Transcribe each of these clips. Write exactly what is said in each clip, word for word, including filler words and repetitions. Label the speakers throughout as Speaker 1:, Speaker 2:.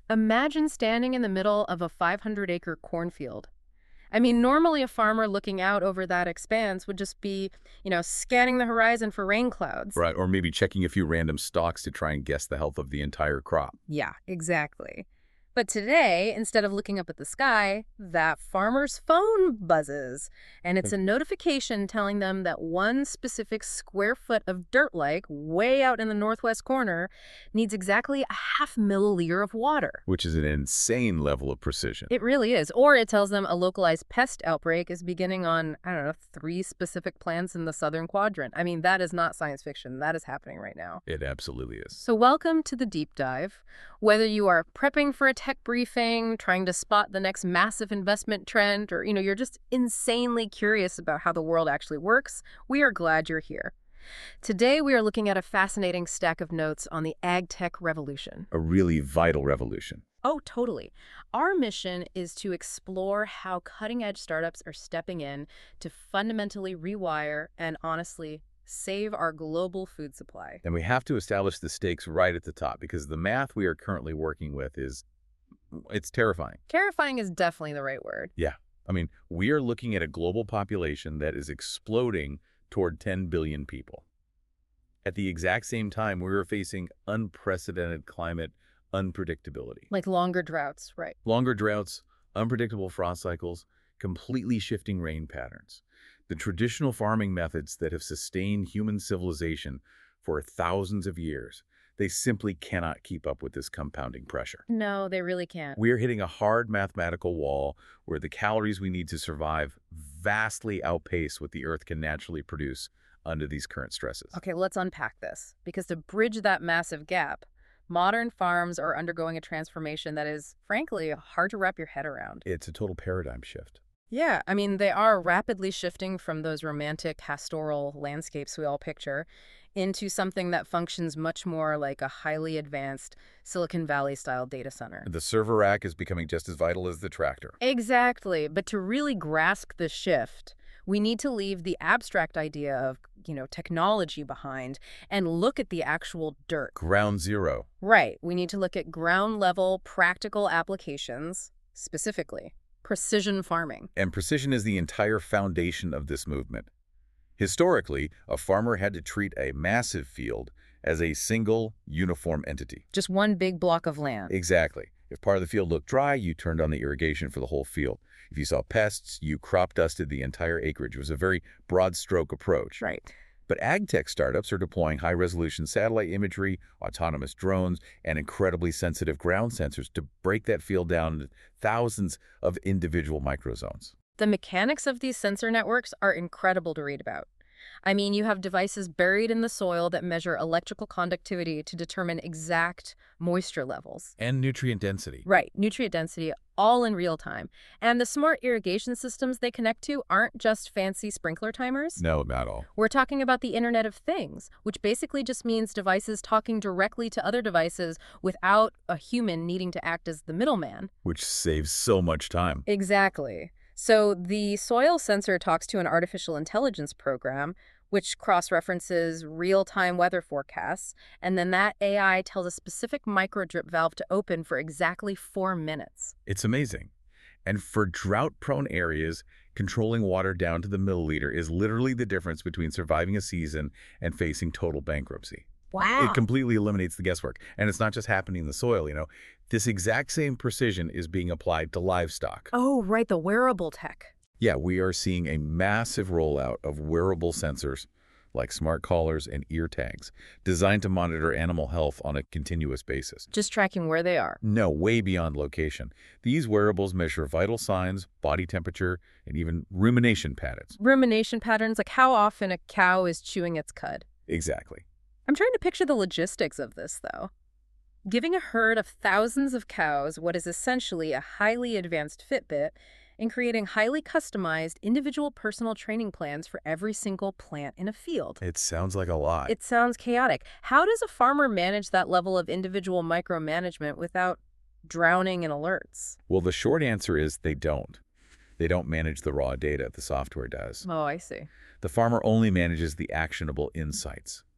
Speaker 1: Imagine standing in the middle of a five hundred acre cornfield. I mean, normally a farmer looking out over that expanse would just be, you know, scanning the horizon for rain clouds.
Speaker 2: Right, or maybe checking a few random stalks to try and guess the health of the entire crop.
Speaker 1: Yeah, exactly. But today, instead of looking up at the sky, that farmer's phone buzzes. And it's a notification telling them that one specific square foot of dirt like way out in the northwest corner needs exactly a half milliliter of water.
Speaker 2: Which is an insane level of precision.
Speaker 1: It really is. Or it tells them a localized pest outbreak is beginning on, I don't know, three specific plants in the southern quadrant. I mean, that is not science fiction. That is happening right now.
Speaker 2: It absolutely is.
Speaker 1: So welcome to the deep dive. Whether you are prepping for a tech briefing, trying to spot the next massive investment trend, or, you know, you're just insanely curious about how the world actually works, we are glad you're here. Today, we are looking at a fascinating stack of notes on the ag tech revolution.
Speaker 2: A really vital revolution.
Speaker 1: Oh, totally. Our mission is to explore how cutting-edge startups are stepping in to fundamentally rewire and, honestly, save our global food supply.
Speaker 2: And we have to establish the stakes right at the top because the math we are currently working with is, it's terrifying.
Speaker 1: Terrifying is definitely the right word.
Speaker 2: Yeah. I mean, we are looking at a global population that is exploding toward ten billion people. At the exact same time, we are facing unprecedented climate unpredictability.
Speaker 1: Like longer droughts, right?
Speaker 2: Longer droughts, unpredictable frost cycles, completely shifting rain patterns. The traditional farming methods that have sustained human civilization for thousands of years, they simply cannot keep up with this compounding pressure.
Speaker 1: No, they really can't.
Speaker 2: We are hitting a hard mathematical wall where the calories we need to survive vastly outpace what the Earth can naturally produce under these current stresses.
Speaker 1: Okay, let's unpack this. Because to bridge that massive gap, modern farms are undergoing a transformation that is, frankly, hard to wrap your head around.
Speaker 2: It's a total paradigm shift.
Speaker 1: Yeah, I mean, they are rapidly shifting from those romantic pastoral landscapes we all picture into something that functions much more like a highly advanced Silicon Valley-style data center.
Speaker 2: The server rack is becoming just as vital as the tractor.
Speaker 1: Exactly. But to really grasp the shift, we need to leave the abstract idea of, you know, technology behind and look at the actual dirt.
Speaker 2: Ground zero.
Speaker 1: Right. We need to look at ground-level practical applications, specifically precision farming.
Speaker 2: And precision is the entire foundation of this movement. Historically, a farmer had to treat a massive field as a single, uniform entity.
Speaker 1: Just one big block of land.
Speaker 2: Exactly. If part of the field looked dry, you turned on the irrigation for the whole field. If you saw pests, you crop dusted the entire acreage. It was a very broad stroke approach.
Speaker 1: Right.
Speaker 2: But ag tech startups are deploying high-resolution satellite imagery, autonomous drones, and incredibly sensitive ground sensors to break that field down into thousands of individual microzones.
Speaker 1: The mechanics of these sensor networks are incredible to read about. I mean, you have devices buried in the soil that measure electrical conductivity to determine exact moisture levels.
Speaker 2: And nutrient density.
Speaker 1: Right, nutrient density, all in real time. And the smart irrigation systems they connect to aren't just fancy sprinkler timers.
Speaker 2: No, not all.
Speaker 1: We're talking about the Internet of Things, which basically just means devices talking directly to other devices without a human needing to act as the middleman.
Speaker 2: Which saves so much time.
Speaker 1: Exactly. So the soil sensor talks to an artificial intelligence program, which cross-references real-time weather forecasts, and then that A I tells a specific micro-drip valve to open for exactly four minutes.
Speaker 2: It's amazing. And for drought-prone areas, controlling water down to the milliliter is literally the difference between surviving a season and facing total bankruptcy.
Speaker 1: Wow.
Speaker 2: It completely eliminates the guesswork. And it's not just happening in the soil, you know. This exact same precision is being applied to livestock.
Speaker 1: Oh, right, the wearable tech.
Speaker 2: Yeah, we are seeing a massive rollout of wearable sensors like smart collars and ear tags designed to monitor animal health on a continuous basis.
Speaker 1: Just tracking where they are.
Speaker 2: No, way beyond location. These wearables measure vital signs, body temperature, and even rumination patterns.
Speaker 1: Rumination patterns, like how often a cow is chewing its cud.
Speaker 2: Exactly.
Speaker 1: I'm trying to picture the logistics of this, though. Giving a herd of thousands of cows what is essentially a highly advanced Fitbit and creating highly customized individual personal training plans for every single plant in a field.
Speaker 2: It sounds like a lot.
Speaker 1: It sounds chaotic. How does a farmer manage that level of individual micromanagement without drowning in alerts?
Speaker 2: Well, the short answer is they don't. They don't manage the raw data, the software does.
Speaker 1: Oh, I see.
Speaker 2: The farmer only manages the actionable insights.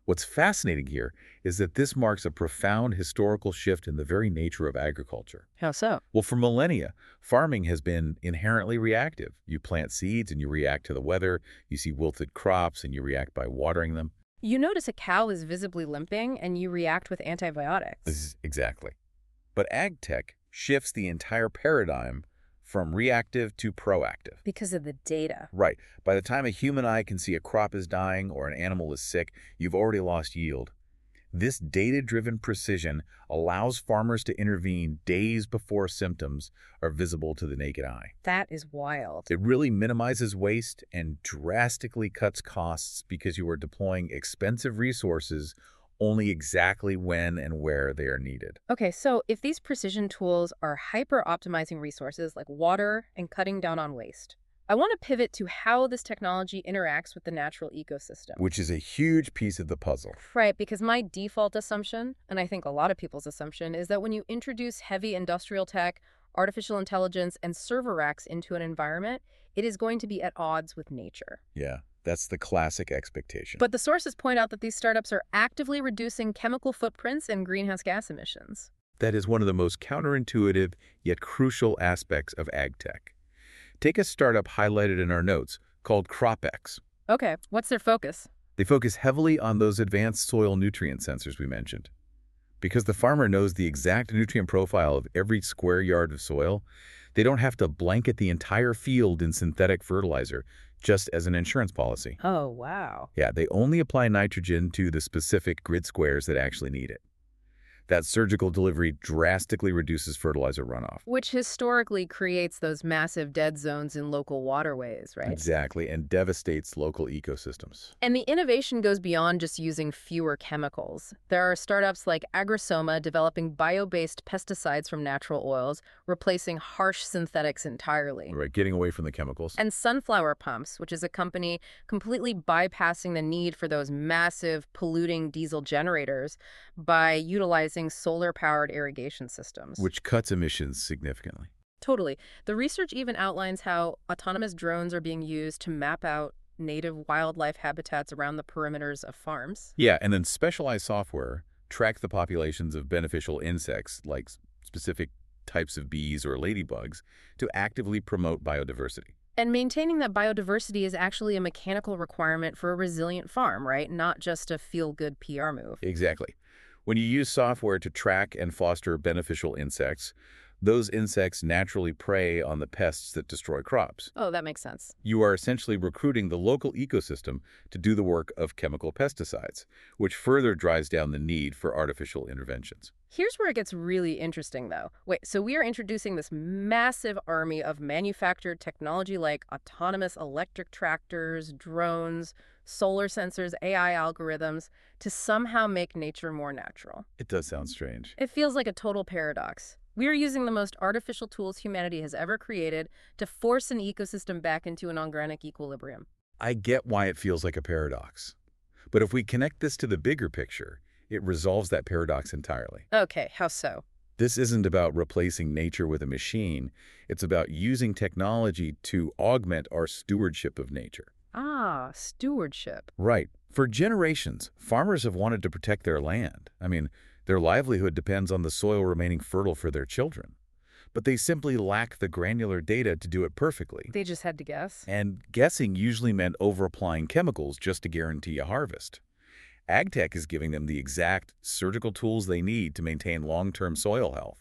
Speaker 2: What's fascinating here is that this marks a profound historical shift in the very nature of agriculture.
Speaker 1: How so?
Speaker 2: Well, for millennia, farming has been inherently reactive. You plant seeds and you react to the weather. You see wilted crops and you react by watering them.
Speaker 1: You notice a cow is visibly limping and you react with antibiotics.
Speaker 2: This is exactly. But ag tech shifts the entire paradigm from reactive to proactive.
Speaker 1: Because of the data.
Speaker 2: Right. By the time a human eye can see a crop is dying or an animal is sick, you've already lost yield. This data-driven precision allows farmers to intervene days before symptoms are visible to the naked eye.
Speaker 1: That is wild.
Speaker 2: It really minimizes waste and drastically cuts costs because you are deploying expensive resources only exactly when and where they are needed.
Speaker 1: Okay, so if these precision tools are hyper-optimizing resources like water and cutting down on waste, I want to pivot to how this technology interacts with the natural ecosystem.
Speaker 2: Which is a huge piece of the puzzle.
Speaker 1: Right, because my default assumption, and I think a lot of people's assumption, is that when you introduce heavy industrial tech, artificial intelligence, and server racks into an environment, it is going to be at odds with nature.
Speaker 2: Yeah, that's the classic expectation.
Speaker 1: But the sources point out that these startups are actively reducing chemical footprints and greenhouse gas emissions.
Speaker 2: That is one of the most counterintuitive yet crucial aspects of ag tech. Take a startup highlighted in our notes called CropX.
Speaker 1: Okay, what's their focus?
Speaker 2: They focus heavily on those advanced soil nutrient sensors we mentioned. Because the farmer knows the exact nutrient profile of every square yard of soil, they don't have to blanket the entire field in synthetic fertilizer just as an insurance policy.
Speaker 1: Oh, wow.
Speaker 2: Yeah, they only apply nitrogen to the specific grid squares that actually need it. That surgical delivery drastically reduces fertilizer runoff.
Speaker 1: Which historically creates those massive dead zones in local waterways, right?
Speaker 2: Exactly, and devastates local ecosystems.
Speaker 1: And the innovation goes beyond just using fewer chemicals. There are startups like Agrosoma developing bio-based pesticides from natural oils, replacing harsh synthetics entirely.
Speaker 2: Right, getting away from the chemicals.
Speaker 1: And Sunflower Pumps, which is a company completely bypassing the need for those massive polluting diesel generators by utilizing solar-powered irrigation systems.
Speaker 2: Which cuts emissions significantly.
Speaker 1: Totally. The research even outlines how autonomous drones are being used to map out native wildlife habitats around the perimeters of farms.
Speaker 2: Yeah, and then specialized software tracks the populations of beneficial insects, like specific types of bees or ladybugs, to actively promote biodiversity.
Speaker 1: And maintaining that biodiversity is actually a mechanical requirement for a resilient farm, right? Not just a feel-good P R move.
Speaker 2: Exactly. When you use software to track and foster beneficial insects, those insects naturally prey on the pests that destroy crops.
Speaker 1: Oh, that makes sense.
Speaker 2: You are essentially recruiting the local ecosystem to do the work of chemical pesticides, which further drives down the need for artificial interventions.
Speaker 1: Here's where it gets really interesting, though. Wait, so we are introducing this massive army of manufactured technology like autonomous electric tractors, drones, solar sensors, A I algorithms, to somehow make nature more natural.
Speaker 2: It does sound strange.
Speaker 1: It feels like a total paradox. We are using the most artificial tools humanity has ever created to force an ecosystem back into an organic equilibrium.
Speaker 2: I get why it feels like a paradox. But if we connect this to the bigger picture, it resolves that paradox entirely.
Speaker 1: Okay, how so?
Speaker 2: This isn't about replacing nature with a machine. It's about using technology to augment our stewardship of nature.
Speaker 1: Ah, stewardship.
Speaker 2: Right. For generations, farmers have wanted to protect their land. I mean, their livelihood depends on the soil remaining fertile for their children. But they simply lack the granular data to do it perfectly.
Speaker 1: They just had to guess.
Speaker 2: And guessing usually meant over-applying chemicals just to guarantee a harvest. AgTech is giving them the exact surgical tools they need to maintain long-term soil health.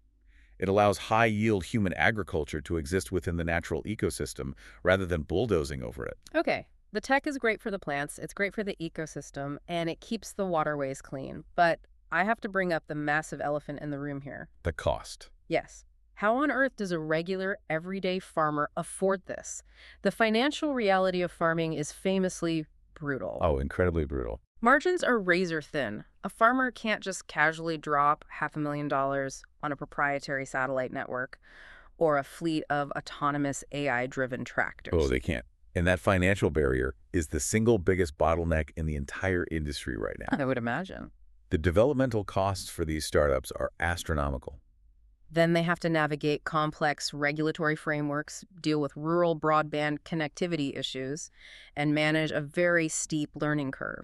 Speaker 2: It allows high-yield human agriculture to exist within the natural ecosystem rather than bulldozing over it.
Speaker 1: Okay, the tech is great for the plants, it's great for the ecosystem, and it keeps the waterways clean. But I have to bring up the massive elephant in the room here.
Speaker 2: The cost.
Speaker 1: Yes. How on earth does a regular, everyday farmer afford this? The financial reality of farming is famously brutal.
Speaker 2: Oh, incredibly brutal.
Speaker 1: Margins are razor thin. A farmer can't just casually drop half a million dollars on a proprietary satellite network or a fleet of autonomous A I-driven tractors.
Speaker 2: Oh, they can't. And that financial barrier is the single biggest bottleneck in the entire industry right now.
Speaker 1: I would imagine.
Speaker 2: The developmental costs for these startups are astronomical.
Speaker 1: Then they have to navigate complex regulatory frameworks, deal with rural broadband connectivity issues, and manage a very steep learning curve.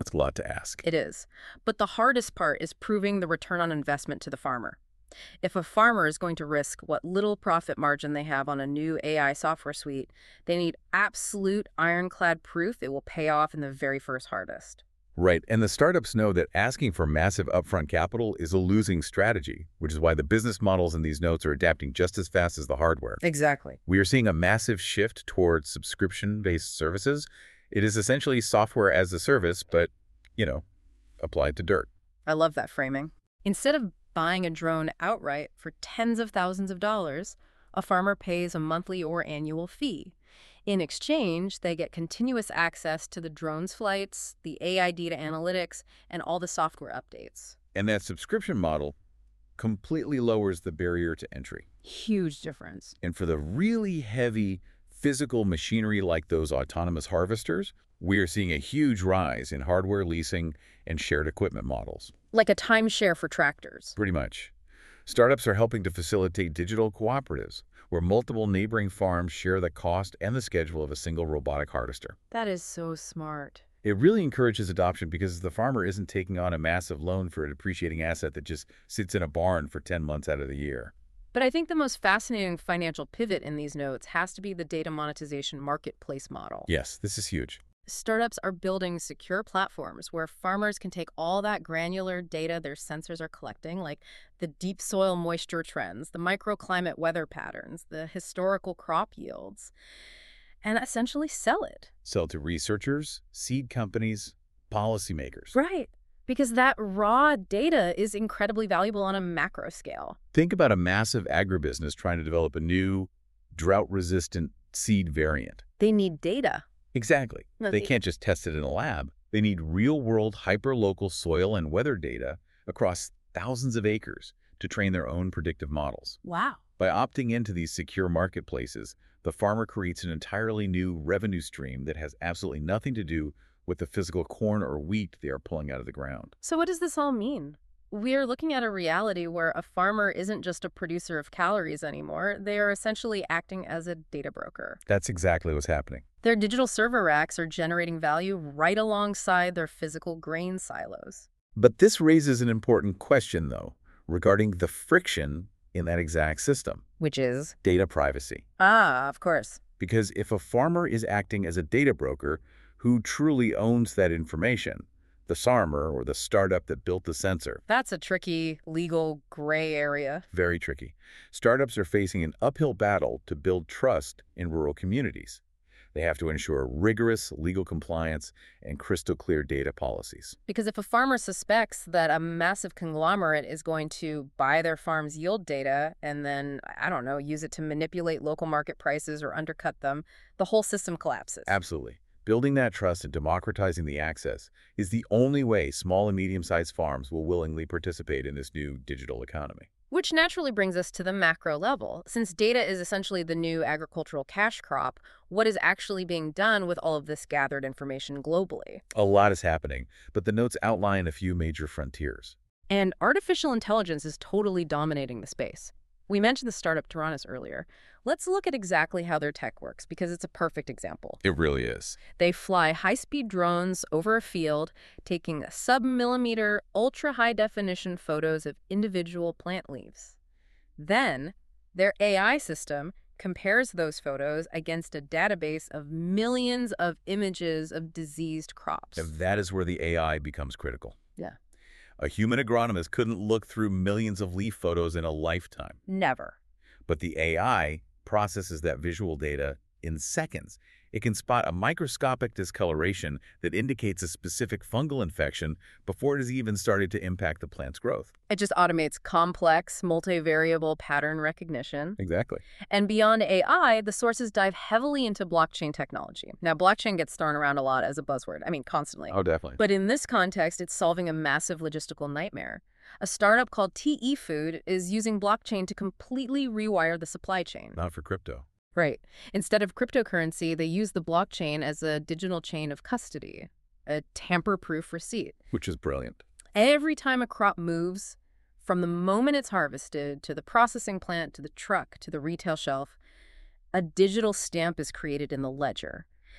Speaker 2: That's a lot to ask.
Speaker 1: It is. But the hardest part is proving the return on investment to the farmer. If a farmer is going to risk what little profit margin they have on a new A I software suite, they need absolute ironclad proof it will pay off in the very first harvest.
Speaker 2: Right, and the startups know that asking for massive upfront capital is a losing strategy, which is why the business models in these notes are adapting just as fast as the hardware.
Speaker 1: Exactly.
Speaker 2: We are seeing a massive shift towards subscription-based services. It is essentially software as a service, but, you know, applied to dirt.
Speaker 1: I love that framing. Instead of buying a drone outright for tens of thousands of dollars, a farmer pays a monthly or annual fee. In exchange, they get continuous access to the drone's flights, the A I data analytics, and all the software updates.
Speaker 2: And that subscription model completely lowers the barrier to entry.
Speaker 1: Huge difference.
Speaker 2: And for the really heavy physical machinery like those autonomous harvesters, we are seeing a huge rise in hardware leasing and shared equipment models.
Speaker 1: Like a timeshare for tractors.
Speaker 2: Pretty much. Startups are helping to facilitate digital cooperatives, where multiple neighboring farms share the cost and the schedule of a single robotic harvester.
Speaker 1: That is so smart.
Speaker 2: It really encourages adoption because the farmer isn't taking on a massive loan for a depreciating asset that just sits in a barn for ten months out of the year.
Speaker 1: But I think the most fascinating financial pivot in these notes has to be the data monetization marketplace model.
Speaker 2: Yes, this is huge.
Speaker 1: Startups are building secure platforms where farmers can take all that granular data their sensors are collecting, like the deep soil moisture trends, the microclimate weather patterns, the historical crop yields, and essentially sell it.
Speaker 2: Sell to researchers, seed companies, policymakers.
Speaker 1: Right. Because that raw data is incredibly valuable on a macro scale.
Speaker 2: Think about a massive agribusiness trying to develop a new, drought-resistant seed variant.
Speaker 1: They need data.
Speaker 2: Exactly.
Speaker 1: No,
Speaker 2: They
Speaker 1: they-
Speaker 2: can't just test it in a lab. They need real-world, hyper-local soil and weather data across thousands of acres to train their own predictive models.
Speaker 1: Wow.
Speaker 2: By opting into these secure marketplaces, the farmer creates an entirely new revenue stream that has absolutely nothing to do with the physical corn or wheat they are pulling out of the ground.
Speaker 1: So what does this all mean? We are looking at a reality where a farmer isn't just a producer of calories anymore. They are essentially acting as a data broker.
Speaker 2: That's exactly what's happening.
Speaker 1: Their digital server racks are generating value right alongside their physical grain silos.
Speaker 2: But this raises an important question, though, regarding the friction in that exact system.
Speaker 1: Which is?
Speaker 2: Data privacy.
Speaker 1: Ah, of course.
Speaker 2: Because if a farmer is acting as a data broker, who truly owns that information? The farmer or the startup that built the sensor?
Speaker 1: That's a tricky, legal, gray area.
Speaker 2: Very tricky. Startups are facing an uphill battle to build trust in rural communities. They have to ensure rigorous legal compliance and crystal clear data policies.
Speaker 1: Because if a farmer suspects that a massive conglomerate is going to buy their farm's yield data and then, I don't know, use it to manipulate local market prices or undercut them, the whole system collapses.
Speaker 2: Absolutely. Building that trust and democratizing the access is the only way small and medium-sized farms will willingly participate in this new digital economy.
Speaker 1: Which naturally brings us to the macro level. Since data is essentially the new agricultural cash crop, what is actually being done with all of this gathered information globally?
Speaker 2: A lot is happening, but the notes outline a few major frontiers.
Speaker 1: And artificial intelligence is totally dominating the space. We mentioned the startup Taranis earlier. Let's look at exactly how their tech works, because it's a perfect example.
Speaker 2: It really is.
Speaker 1: They fly high-speed drones over a field, taking sub-millimeter, ultra-high-definition photos of individual plant leaves. Then, their A I system compares those photos against a database of millions of images of diseased crops.
Speaker 2: And that is where the A I becomes critical.
Speaker 1: Yeah.
Speaker 2: A human agronomist couldn't look through millions of leaf photos in a lifetime.
Speaker 1: Never.
Speaker 2: But the A I processes that visual data in seconds. It can spot a microscopic discoloration that indicates a specific fungal infection before it has even started to impact the plant's growth.
Speaker 1: It just automates complex, multivariable pattern recognition.
Speaker 2: Exactly.
Speaker 1: And beyond A I, the sources dive heavily into blockchain technology. Now, blockchain gets thrown around a lot as a buzzword. I mean, constantly.
Speaker 2: Oh, definitely.
Speaker 1: But in this context, it's solving a massive logistical nightmare. A startup called T E Food is using blockchain to completely rewire the supply chain.
Speaker 2: Not for crypto.
Speaker 1: Right. Instead of cryptocurrency, they use the blockchain as a digital chain of custody, a tamper-proof receipt.
Speaker 2: Which is brilliant.
Speaker 1: Every time a crop moves, from the moment it's harvested to the processing plant to the truck to the retail shelf, a digital stamp is created in the ledger.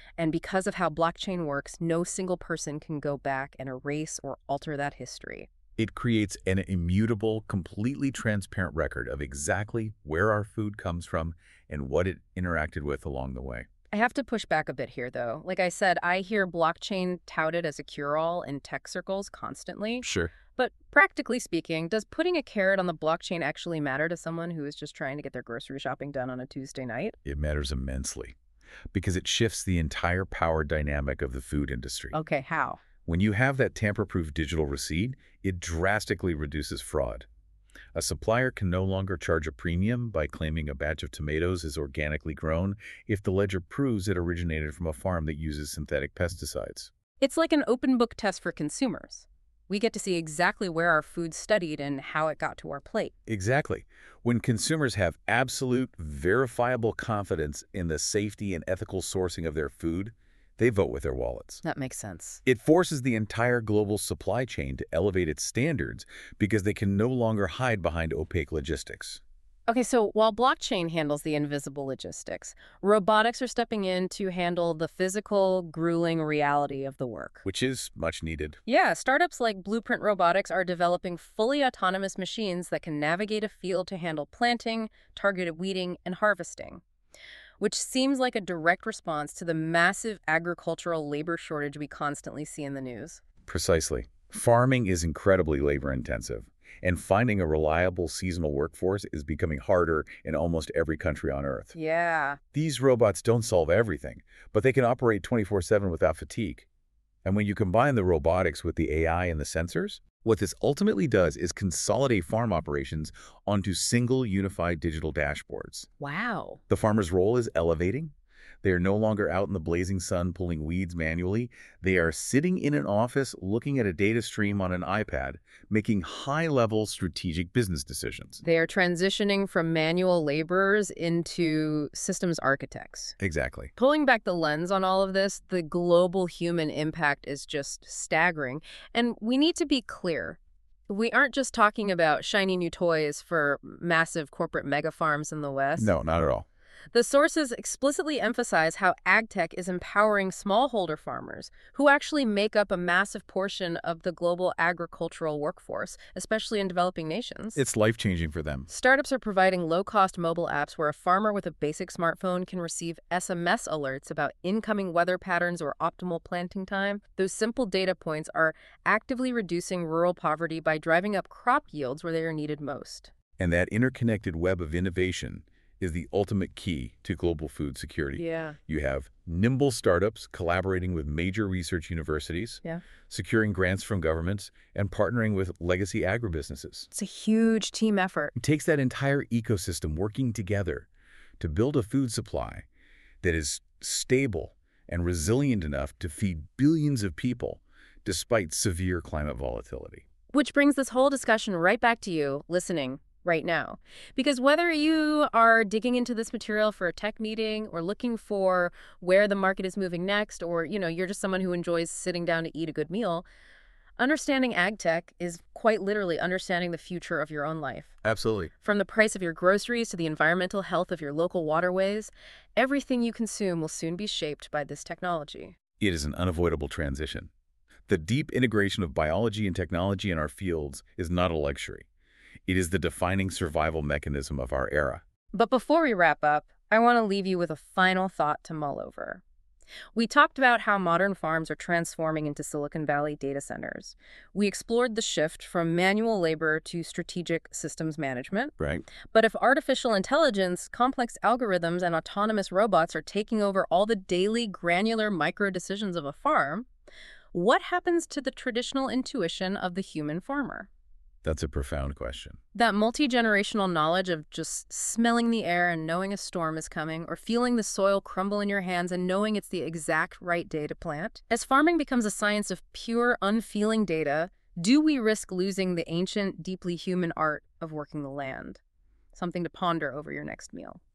Speaker 1: And because of how blockchain works, no single person can go back and erase or alter that history.
Speaker 2: It creates an immutable, completely transparent record of exactly where our food comes from and what it interacted with along the way.
Speaker 1: I have to push back a bit here, though. Like I said, I hear blockchain touted as a cure-all in tech circles constantly.
Speaker 2: Sure.
Speaker 1: But practically speaking, does putting a carrot on the blockchain actually matter to someone who is just trying to get their grocery shopping done on a Tuesday night?
Speaker 2: It matters immensely because it shifts the entire power dynamic of the food industry.
Speaker 1: Okay, how?
Speaker 2: When you have that tamper-proof digital receipt, it drastically reduces fraud. A supplier can no longer charge a premium by claiming a batch of tomatoes is organically grown if the ledger proves it originated from a farm that uses synthetic pesticides.
Speaker 1: It's like an open book test for consumers. We get to see exactly where our food's studied and how it got to our plate.
Speaker 2: Exactly. When consumers have absolute, verifiable confidence in the safety and ethical sourcing of their food, they vote with their wallets.
Speaker 1: That makes sense.
Speaker 2: It forces the entire global supply chain to elevate its standards because they can no longer hide behind opaque logistics.
Speaker 1: Okay, so while blockchain handles the invisible logistics, robotics are stepping in to handle the physical, grueling reality of the work.
Speaker 2: Which is much needed.
Speaker 1: Yeah, startups like Blueprint Robotics are developing fully autonomous machines that can navigate a field to handle planting, targeted weeding, and harvesting, which seems like a direct response to the massive agricultural labor shortage we constantly see in the news.
Speaker 2: Precisely. Farming is incredibly labor-intensive, and finding a reliable seasonal workforce is becoming harder in almost every country on Earth.
Speaker 1: Yeah.
Speaker 2: These robots don't solve everything, but they can operate twenty-four seven without fatigue. And when you combine the robotics with the A I and the sensors, what this ultimately does is consolidate farm operations onto single unified digital dashboards.
Speaker 1: Wow.
Speaker 2: The farmer's role is elevating. They are no longer out in the blazing sun pulling weeds manually. They are sitting in an office looking at a data stream on an iPad, making high-level strategic business decisions.
Speaker 1: They are transitioning from manual laborers into systems architects.
Speaker 2: Exactly.
Speaker 1: Pulling back the lens on all of this, the global human impact is just staggering. And we need to be clear. We aren't just talking about shiny new toys for massive corporate mega farms in the West.
Speaker 2: No, not at all.
Speaker 1: The sources explicitly emphasize how ag tech is empowering smallholder farmers, who actually make up a massive portion of the global agricultural workforce, especially in developing nations.
Speaker 2: It's life-changing for them.
Speaker 1: Startups are providing low-cost mobile apps where a farmer with a basic smartphone can receive S M S alerts about incoming weather patterns or optimal planting time. Those simple data points are actively reducing rural poverty by driving up crop yields where they are needed most.
Speaker 2: And that interconnected web of innovation is the ultimate key to global food security.
Speaker 1: Yeah.
Speaker 2: You have nimble startups collaborating with major research universities,
Speaker 1: Yeah.
Speaker 2: securing grants from governments, and partnering with legacy agribusinesses.
Speaker 1: It's a huge team effort.
Speaker 2: It takes that entire ecosystem working together to build a food supply that is stable and resilient enough to feed billions of people despite severe climate volatility.
Speaker 1: Which brings this whole discussion right back to you, listening right now. Because whether you are digging into this material for a tech meeting or looking for where the market is moving next, or, you know, you're just someone who enjoys sitting down to eat a good meal, understanding ag tech is quite literally understanding the future of your own life.
Speaker 2: Absolutely.
Speaker 1: From the price of your groceries to the environmental health of your local waterways, everything you consume will soon be shaped by this technology.
Speaker 2: It is an unavoidable transition. The deep integration of biology and technology in our fields is not a luxury. It is the defining survival mechanism of our era.
Speaker 1: But before we wrap up, I want to leave you with a final thought to mull over. We talked about how modern farms are transforming into Silicon Valley data centers. We explored the shift from manual labor to strategic systems management.
Speaker 2: Right.
Speaker 1: But if artificial intelligence, complex algorithms, and autonomous robots are taking over all the daily granular micro decisions of a farm, what happens to the traditional intuition of the human farmer?
Speaker 2: That's a profound question.
Speaker 1: That multi-generational knowledge of just smelling the air and knowing a storm is coming, or feeling the soil crumble in your hands and knowing it's the exact right day to plant. As farming becomes a science of pure, unfeeling data, do we risk losing the ancient, deeply human art of working the land? Something to ponder over your next meal.